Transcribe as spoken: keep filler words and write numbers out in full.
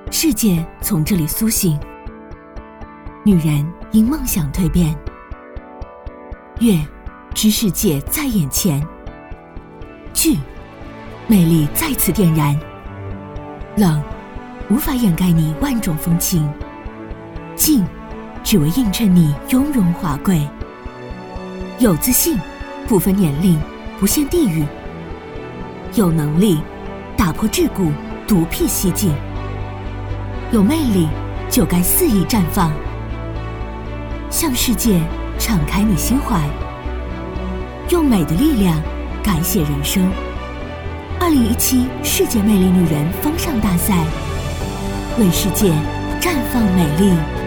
世界从这里苏醒。女人因梦想蜕变，月知世界在眼前，剧魅力再次点燃，冷无法掩盖你万种风情，静只为映衬你雍容华贵。有自信，不分年龄，不限地域，有能力打破桎梏，独辟蹊径，有魅力就该肆意绽放，向世界敞开你心怀，用美的力量改写人生。二零一七世界魅力女人风尚大赛，为世界绽放美丽。